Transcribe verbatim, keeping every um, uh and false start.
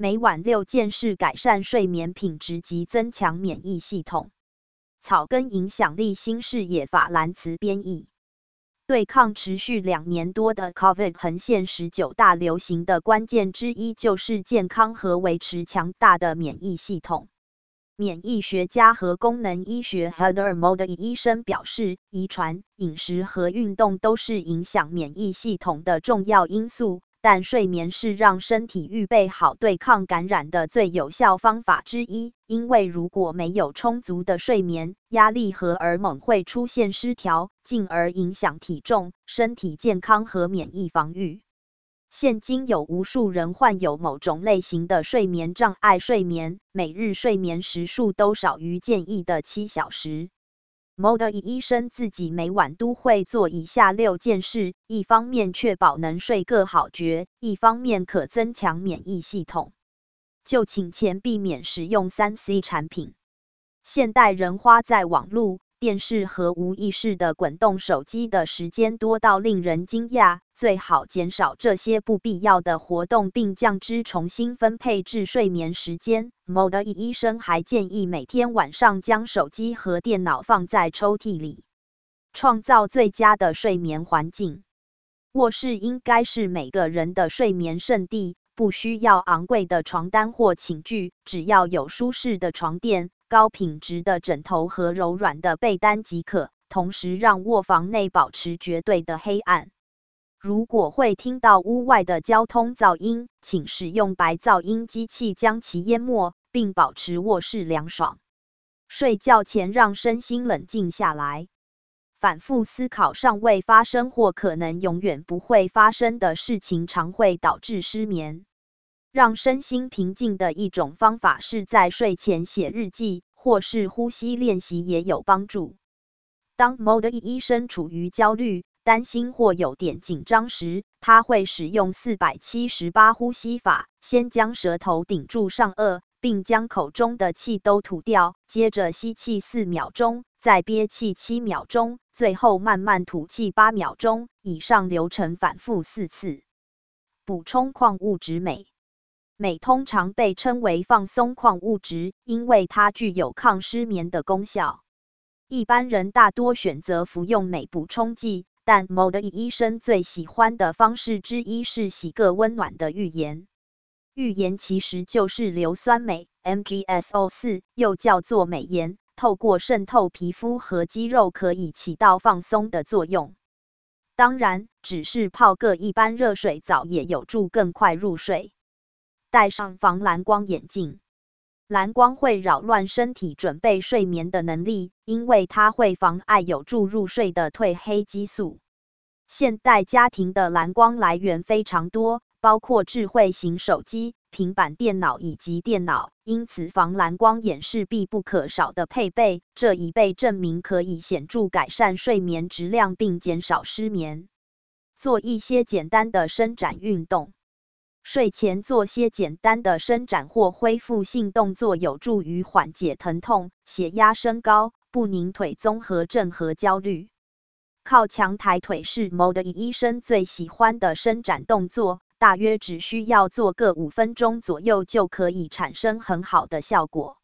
每晚六件事改善睡眠品质及增强免疫系统。草根影响力新视野法兰茨编译。对抗持续两年多的 COVID 横线十九大流行的关键之一就是健康和维持强大的免疫系统。免疫学家和功能医学 Heather Moody 医生表示，遗传、饮食和运动都是影响免疫系统的重要因素，但睡眠是让身体预备好对抗感染的最有效方法之一。因为如果没有充足的睡眠，压力荷尔蒙会出现失调，进而影响体重、身体健康和免疫防御。现今有无数人患有某种类型的睡眠障碍，睡眠每日睡眠时数都少于建议的七小时。Moody 医生自己每晚都会做以下六件事，一方面确保能睡个好觉，一方面可增强免疫系统。就寝前避免使用 三 C 产品。现代人花在网络、电视和无意识的滚动手机的时间多到令人惊讶，最好减少这些不必要的活动，并将之重新分配至睡眠时间。Moody 医生还建议每天晚上将手机和电脑放在抽屉里，创造最佳的睡眠环境。卧室应该是每个人的睡眠圣地，不需要昂贵的床单或寝具，只要有舒适的床垫、高品质的枕头和柔软的被单即可，同时让卧房内保持绝对的黑暗。如果会听到屋外的交通噪音，请使用白噪音机器将其淹没，并保持卧室凉爽。睡觉前让身心冷静下来，反复思考尚未发生或可能永远不会发生的事情，常会导致失眠。让身心平静的一种方法是在睡前写日记，或是呼吸练习也有帮助。当 Moody 医生处于焦虑、担心或有点紧张时，他会使用四百七十八呼吸法，先将舌头顶住上颚，并将口中的气都吐掉，接着吸气四秒钟，再憋气七秒钟，最后慢慢吐气八秒钟。以上流程反复四次。补充矿物质镁。镁通常被称为放松矿物质，因为它具有抗失眠的功效。一般人大多选择服用镁补充剂，但 Moody 医生最喜欢的方式之一是洗个温暖的浴盐。浴盐其实就是硫酸镁 M G S O 四， 又叫做镁盐，透过渗透皮肤和肌肉可以起到放松的作用。当然，只是泡个一般热水澡也有助更快入睡。戴上防蓝光眼镜。蓝光会扰乱身体准备睡眠的能力，因为它会妨碍有助入睡的褪黑激素。现代家庭的蓝光来源非常多，包括智慧型手机、平板电脑以及电脑，因此防蓝光眼是必不可少的配备。这已被证明可以显著改善睡眠质量并减少失眠。做一些简单的伸展运动。睡前做些简单的伸展或恢复性动作，有助于缓解疼痛、血压升高、不宁腿综合症和焦虑。靠墙抬腿是 Moody 医生最喜欢的伸展动作，大约只需要做个五分钟左右就可以产生很好的效果。